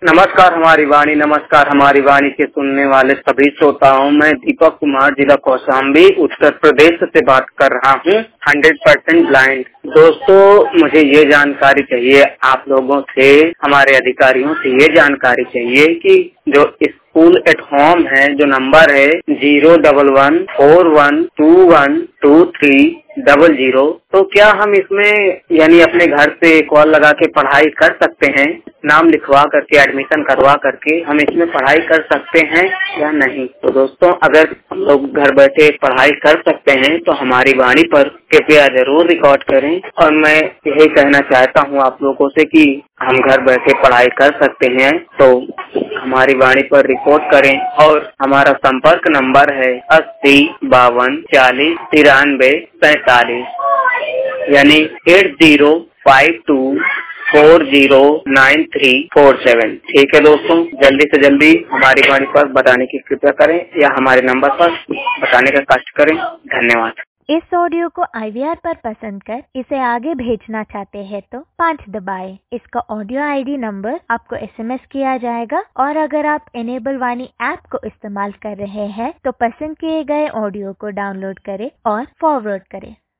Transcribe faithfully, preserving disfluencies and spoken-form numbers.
नमस्कार हमारी वाणी, नमस्कार हमारी वाणी के सुनने वाले सभी श्रोताओं। मैं दीपक कुमार, जिला कौशाम्बी, उत्तर प्रदेश से बात कर रहा हूँ। हंड्रेड परसेंट ब्लाइंड दोस्तों, मुझे ये जानकारी चाहिए आप लोगों से, हमारे अधिकारियों से ये जानकारी चाहिए कि जो स्कूल एट होम है, जो नंबर है zero double one four one two one two three double zero, तो क्या हम इसमें यानी अपने घर से कॉल लगा के पढ़ाई कर सकते हैं? नाम लिखवा करके, एडमिशन करवा करके हम इसमें पढ़ाई कर सकते हैं या नहीं? तो दोस्तों, अगर हम लोग घर बैठे पढ़ाई कर सकते हैं तो हमारी वाणी पर कृपया जरूर रिकॉर्ड करें। और मैं यही कहना चाहता हूँ आप लोगों से कि हम घर बैठे पढ़ाई कर सकते हैं तो हमारी वाणी पर रिपोर्ट करें। और हमारा संपर्क नंबर है अस्सी बावन चालीस तिरानवे पैंतालीस, यानी eight zero five two four zero nine three four seven. ठीक है दोस्तों, जल्दी से जल्दी हमारी वाणी पर बताने की कृपया करें या हमारे नंबर पर बताने का कष्ट करें। धन्यवाद। इस ऑडियो को आई वी आर पर पसंद कर इसे आगे भेजना चाहते हैं तो पाँच दबाएं। इसका ऑडियो आई डी नंबर आपको एस एम एस किया जाएगा। और अगर आप इनेबल वाणी ऐप को इस्तेमाल कर रहे हैं तो पसंद किए गए ऑडियो को डाउनलोड करें और फॉरवर्ड करें।